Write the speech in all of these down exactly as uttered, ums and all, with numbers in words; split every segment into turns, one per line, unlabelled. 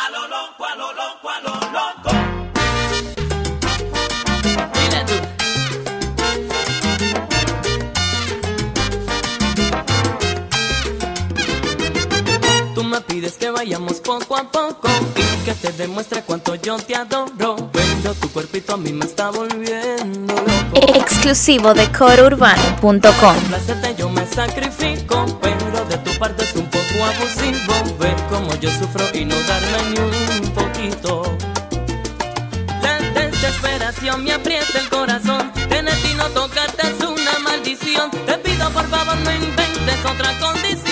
lo loco, a lo loco, a lo loco.
Dile tú. Tú me pides que vayamos poco a poco y que te demuestre cuánto yo te adoro, pero tu cuerpito a mí me está volviendo loco.
Exclusivo de coro urbano punto com.
Complacerte yo me sacrifico, pero de tu parte es un poco abusivo ver cómo yo sufro y no darme ni un poquito. La desesperación me aprieta el corazón, tenerte y no tocarte es una maldición. Te pido por favor no inventes otra condición.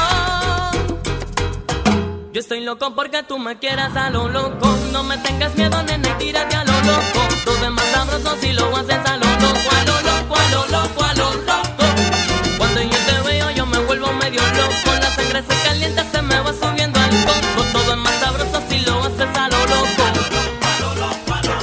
Yo estoy loco porque tú me quieras a lo loco. No me tengas miedo, nene, tírate a lo loco. Todo es más sabroso si lo haces a lo loco. A lo loco, a lo loco, a lo loco. Cuando yo te veo yo me vuelvo medio loco. La sangre se calienta, se me va subiendo al coco. Todo es más sabroso si lo haces a lo loco.
A lo loco, a lo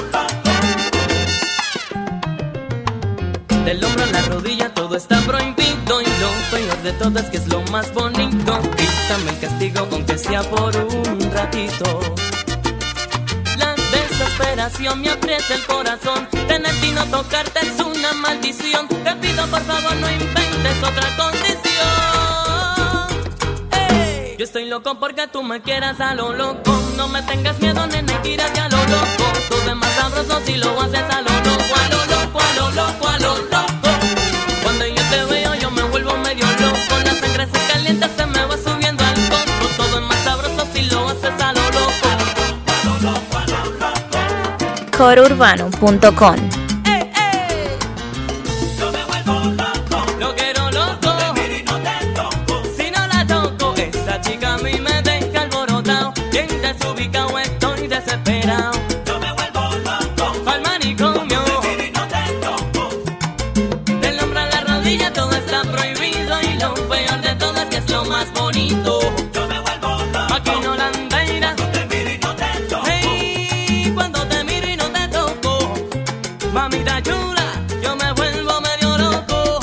loco.
Del hombro a la rodilla todo está prohibido. Y lo peor de todo es que es lo más bonito. Quítame el castigo aunque sea por un ratito. La desesperación me aprieta el corazón, tenerte y no tocarte es una maldición. Te pido por favor no inventes otra condición. Hey. Yo estoy loco porque tú me quieras a lo loco. No me tengas miedo, nene, tírate a lo loco. Todo es más sabroso si lo haces a lo loco. A lo loco, a lo loco, a lo loco. Cuando yo te veo yo me vuelvo medio loco. La sangre se calienta, se me va subiendo al coco. Todo es más sabroso si lo haces a lo loco.
coro urbano punto com.
Ey, ey.
Yo me vuelvo loco.
Lo quiero loco.
Te miro y no te toco.
Si no la toco, esa chica a mí me deja alborotado. Bien desubicado estoy desesperado.
Yo me vuelvo loco.
Pa'l manicomio.
Te miro y no te toco.
Del hombro a la rodilla todo está prohibido. Y lo peor de todo es que es lo más bonito.
Yo me vuelvo loco.
Aquí no la andeira.
Te miro y no te toco.
Hey, cuando te miro y no te toco, mamita chula, yo me vuelvo medio loco.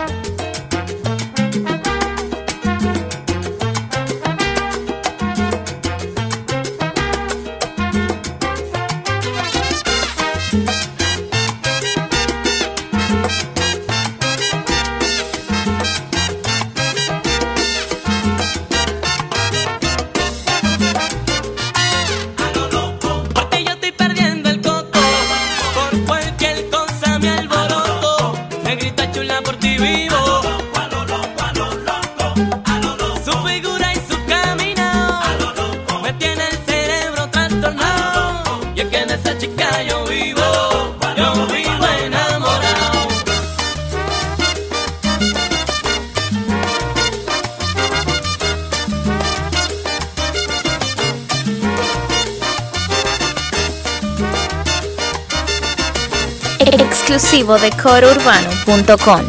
A lo loco.
Porque yo estoy perdiendo el coco, por cualquier cosa me alboroto. Negrita chula por ti vivo,
A lo loco, a lo loco. A lo loco.
su figura y su camino
A lo loco.
me tiene el cerebro trastornado. Y es que de esa chica yo vivo, yo vivo enamorado.
Exclusivo de coro urbano punto com.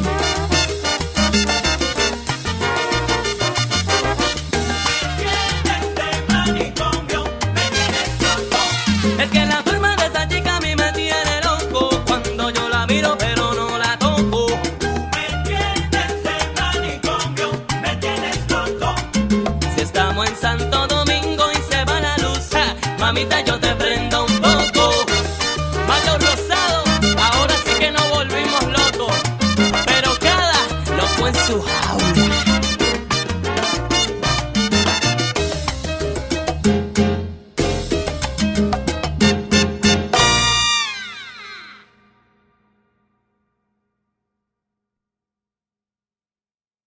Este manicomio me tienes loco.
Es que la forma de esa chica a mí me tiene loco. Cuando yo la miro pero no la toco.
Me tienes de manicomio, me tienes loco.
Si estamos en Santo Domingo y se va la luz, ja, mamita yo te pregunto.